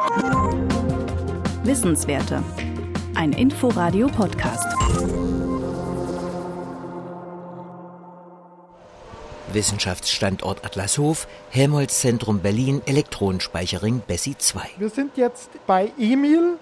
Wissenswerte. Ein Info-Radio-Podcast. Wissenschaftsstandort Adlershof, Helmholtz-Zentrum Berlin, Elektronenspeicherring BESSY 2. Wir sind jetzt bei EMIL,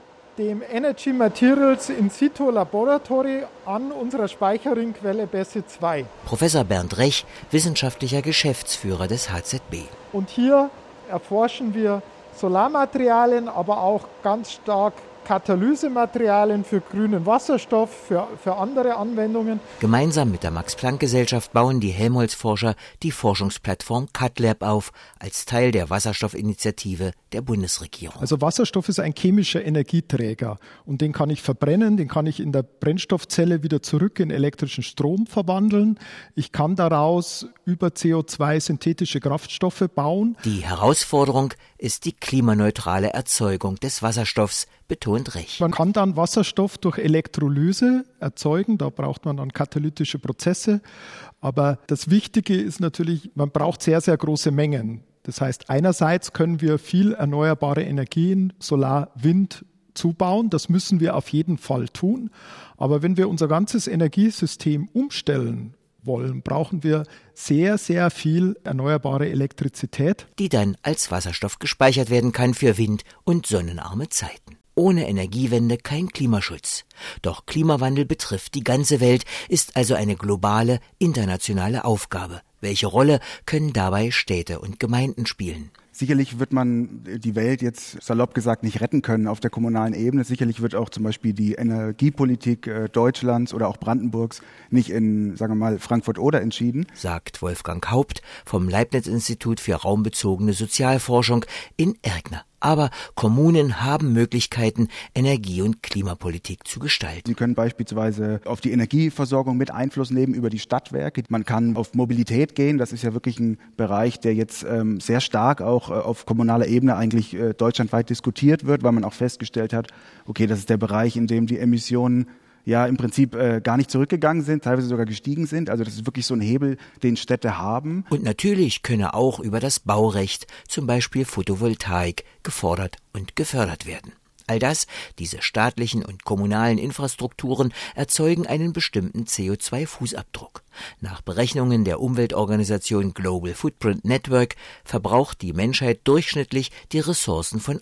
dem Energy Materials in Situ Laboratory an unserer Speicherringquelle BESSY 2. Professor Bernd Rech, wissenschaftlicher Geschäftsführer des HZB. Und hier erforschen wir Solarmaterialien, aber auch ganz stark Katalysematerialien für grünen Wasserstoff, für andere Anwendungen. Gemeinsam mit der Max-Planck-Gesellschaft bauen die Helmholtz-Forscher die Forschungsplattform CATLab auf, als Teil der Wasserstoffinitiative der Bundesregierung. Also Wasserstoff ist ein chemischer Energieträger und den kann ich verbrennen, den kann ich in der Brennstoffzelle wieder zurück in elektrischen Strom verwandeln. Ich kann daraus über CO2 synthetische Kraftstoffe bauen. Die Herausforderung ist die klimaneutrale Erzeugung des Wasserstoffs, betont Rech. Man kann dann Wasserstoff durch Elektrolyse erzeugen, da braucht man dann katalytische Prozesse. Aber das Wichtige ist natürlich, man braucht sehr, sehr große Mengen. Das heißt, einerseits können wir viel erneuerbare Energien, Solar, Wind zubauen. Das müssen wir auf jeden Fall tun. Aber wenn wir unser ganzes Energiesystem umstellen wollen, brauchen wir sehr, sehr viel erneuerbare Elektrizität, die dann als Wasserstoff gespeichert werden kann für wind- und sonnenarme Zeiten. Ohne Energiewende kein Klimaschutz. Doch Klimawandel betrifft die ganze Welt, ist also eine globale, internationale Aufgabe. Welche Rolle können dabei Städte und Gemeinden spielen? Sicherlich wird man die Welt jetzt salopp gesagt nicht retten können auf der kommunalen Ebene. Sicherlich wird auch zum Beispiel die Energiepolitik Deutschlands oder auch Brandenburgs nicht in, sagen wir mal, Frankfurt-Oder entschieden, sagt Wolfgang Haupt vom Leibniz-Institut für raumbezogene Sozialforschung in Erkner. Aber Kommunen haben Möglichkeiten, Energie- und Klimapolitik zu gestalten. Sie können beispielsweise auf die Energieversorgung mit Einfluss nehmen über die Stadtwerke. Man kann auf Mobilität gehen. Das ist ja wirklich ein Bereich, der jetzt sehr stark auch auf kommunaler Ebene eigentlich deutschlandweit diskutiert wird, weil man auch festgestellt hat, okay, das ist der Bereich, in dem die Emissionen ja im Prinzip gar nicht zurückgegangen sind, teilweise sogar gestiegen sind. Also das ist wirklich so ein Hebel, den Städte haben. Und natürlich könne auch über das Baurecht, zum Beispiel Photovoltaik, gefordert und gefördert werden. All das, diese staatlichen und kommunalen Infrastrukturen, erzeugen einen bestimmten CO2-Fußabdruck. Nach Berechnungen der Umweltorganisation Global Footprint Network verbraucht die Menschheit durchschnittlich die Ressourcen von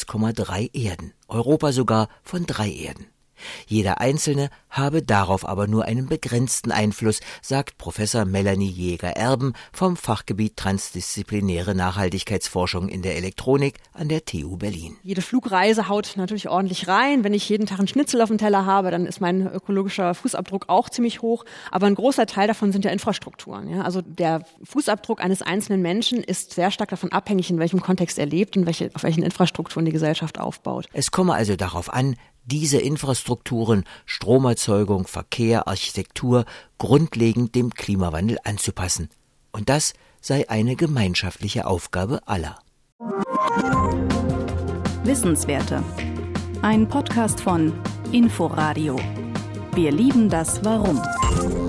1,3 Erden, Europa sogar von 3 Erden. Jeder Einzelne habe darauf aber nur einen begrenzten Einfluss, sagt Professor Melanie Jäger-Erben vom Fachgebiet Transdisziplinäre Nachhaltigkeitsforschung in der Elektronik an der TU Berlin. Jede Flugreise haut natürlich ordentlich rein. Wenn ich jeden Tag einen Schnitzel auf dem Teller habe, dann ist mein ökologischer Fußabdruck auch ziemlich hoch. Aber ein großer Teil davon sind ja Infrastrukturen. Ja? Also der Fußabdruck eines einzelnen Menschen ist sehr stark davon abhängig, in welchem Kontext er lebt und auf welchen Infrastrukturen die Gesellschaft aufbaut. Es komme also darauf an, diese Infrastrukturen, Stromerzeugung, Verkehr, Architektur grundlegend dem Klimawandel anzupassen. Und das sei eine gemeinschaftliche Aufgabe aller. Wissenswerte. Ein Podcast von Info-Radio. Wir lieben das Warum.